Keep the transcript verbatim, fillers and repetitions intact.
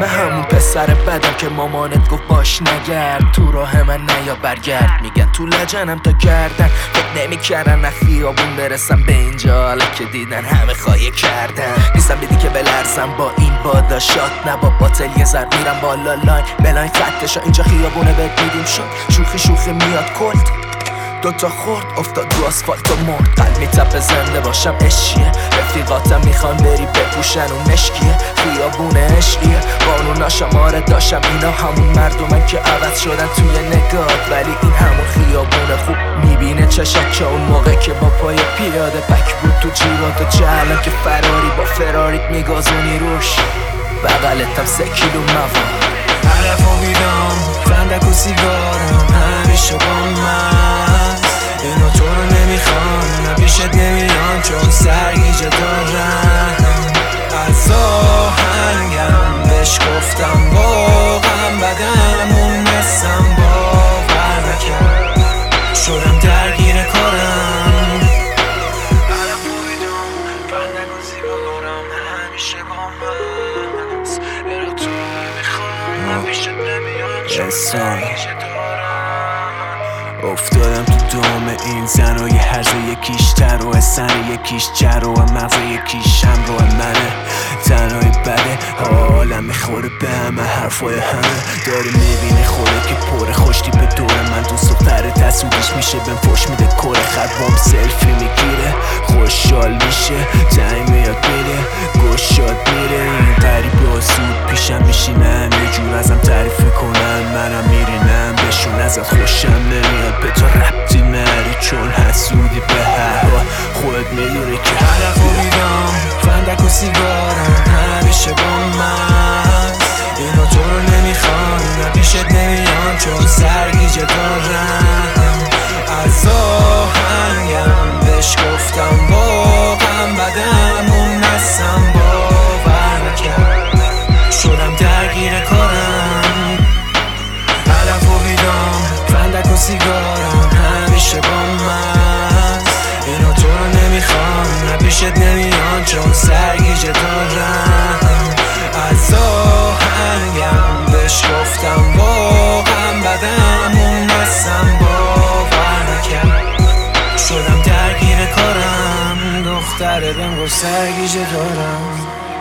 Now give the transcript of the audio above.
من همون پسر بدم که مامانت گفت باش نگرد تو راه من نیا برگرد. میگن تو لجنم تا گردن فکر نمی کردن نه خیابون برسم به اینجا، حالا که دیدن همه خواهی کردن. نیستم بیدی که بلرزم با این بادا شات، نه با باتل یه زر میرم بالا لاین بلاین خطشا اینجا خیابونه بهت میدیم شد. شوخی شوخی میاد کلد دوتا خورد افتاد رو آسفالت و مرد. قلب میتپه زنده باشم عشقیه، رفیقاتم میخوان بری بپوشن و مشکیه. خیابون عشقیه قانونا شماره داشتم، اینا همون مردمن که عوض شدن توی نگات، ولی این همون خیابون خوب میبینه چشم که اون موقع که با پای پیاده پک بود تو جیبات و چه که فراری با فراریت میگازونی روش بغلتم سه کیلو مواد. علف و ویدام فندک و سیگارم همیشه با من، اینا تو رو نمیخوان نه پیشت نمیان چون سرگیجه دارم. از آهنگم بهش گفتم واقعا بدم اون نسم باور نکرد شدم درگیر کارم. علف و ویدام فندک و سیگارم همیشه با من، اینا تو رو نمیخوان نه پیشت نمیان چون سرگیجه دارم. افتادم تو دام این زن و یه هرزه یکیش تر و سن یکیش جر و مغز یکیش هم رو منه. تنهای بده حالم میخوره به همه حرفای همه، داره میبینه خوره که پره خوشتی به دوره من. دوست دختر تصویرش میشه بهم فوش میده کره خط بام سلفی میگیره خوشحال میشه تنگ میاد میره گوشاد میره. این غریبه زود پیشم میشینن یه جور ازم تعریف کنن منم میرینم بهشون ازت خوشم نمیاد به تو ربطی نری چون حسودی به هر حال خودت میدونی که علف و ویدام فندک و سیگارم همیشه با من، اینا تو رو نمیخوان نه پیشت نمیان چون سرگیجه دارم. از آهنگم بهش گفتم واقعا بدم اون نسم باور نکرد شدم درگیر کارم. علف و ویدام فندک و سیگارم همیشه با من، اینا تو رو نمیخوان نه پیشت نمیان چون سرگیجه دارم. از آهنگم بهش گفتم واقعا بدم اون نسم باور نکرد شدم درگیر کارم. دختره بهم گفت سرگیجه دارم.